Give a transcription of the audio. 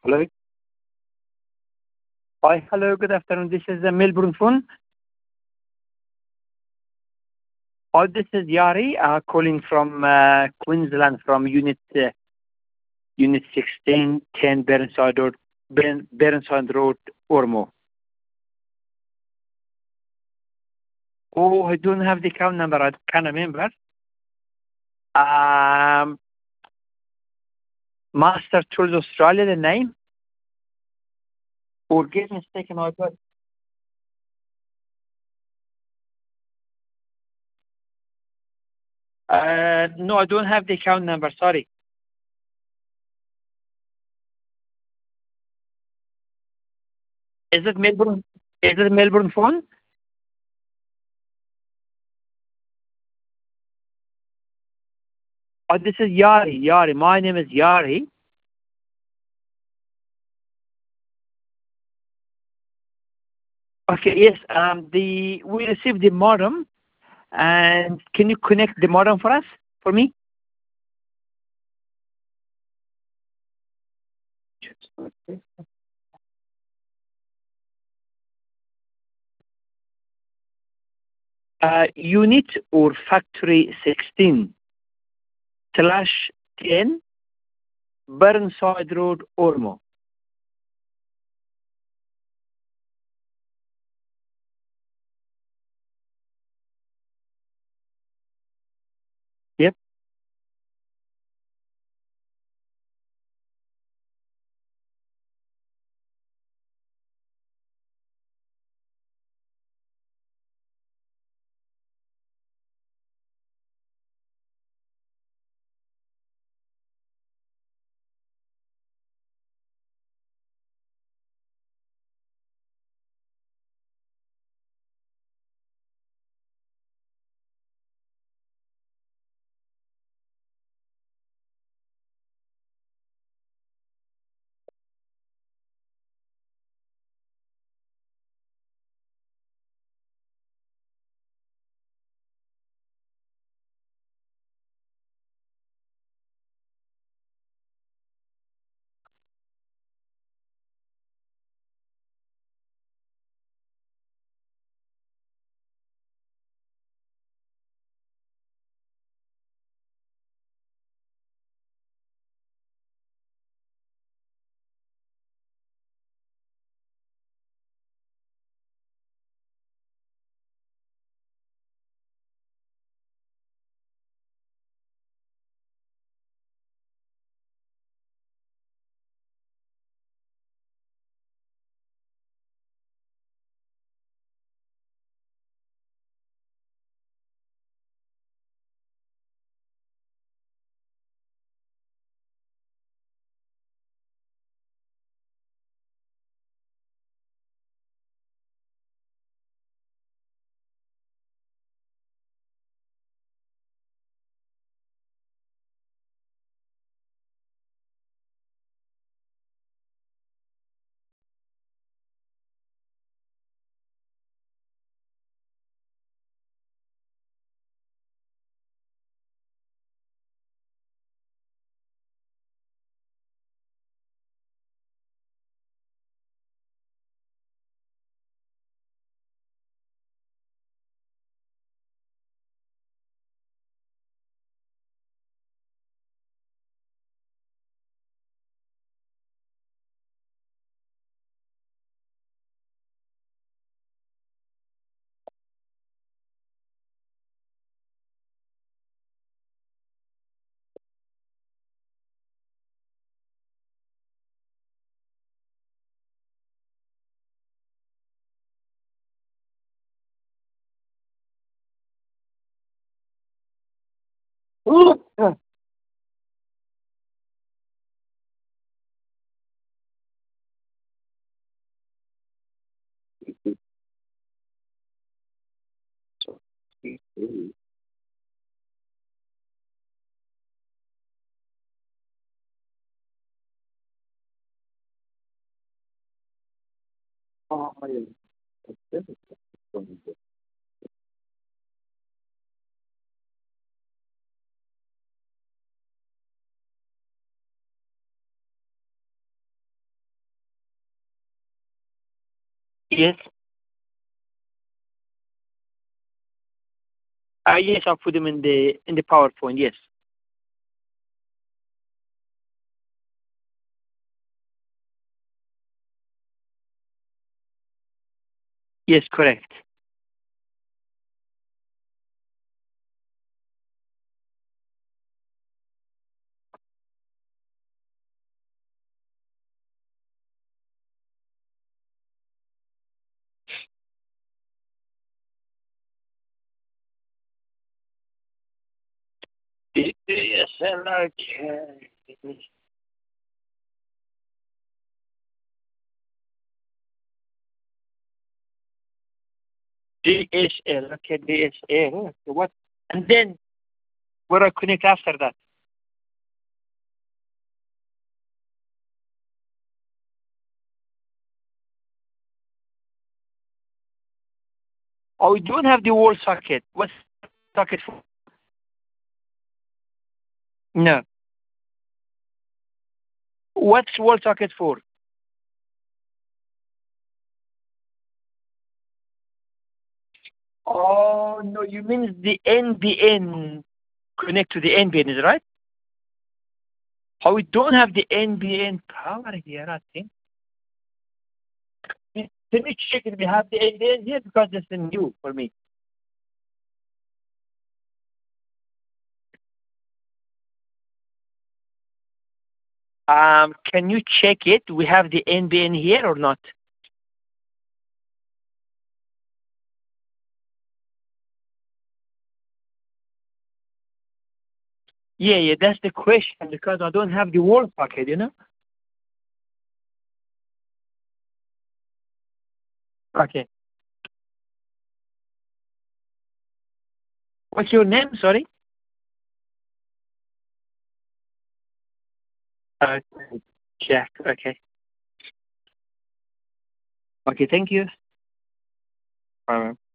Hello. Hi. Hello. Good afternoon. This is the Melbourne phone. Hi, this is Yari calling from Queensland from Unit 16, 10 Burnside Road, Ormo. Oh, I don't have the account number. I can't remember. Master Tools Australia, the name. Or give me a second. I got. No, I don't have the account number. Sorry. Is it Melbourne? Is it Melbourne phone? Oh, this is Yari. Yari. My name is Yari. Okay. Yes. We received the modem, and can you connect the modem for us? For me? Unit or factory 16 slash 10 Burnside Road, Ormo. Yep. Yes. Yes, I'll put them in the PowerPoint. Yes. Yes, correct. Yes, okay. DSL. Okay, DSL. Okay, what? And then where I connect after that? Oh, we don't have the wall socket. What's socket for? No. What's wall socket for? Oh no, you mean the NBN connect to the NBN, is right? Oh, we don't have the NBN power here, I think. Can you check if we have the NBN here because this is new for me. Can you check it? We have the NBN here or not? Yeah, yeah, that's the question because I don't have the wall socket. Okay. What's your name? Sorry. Uh, Jack. Okay. Okay. Thank you. Bye.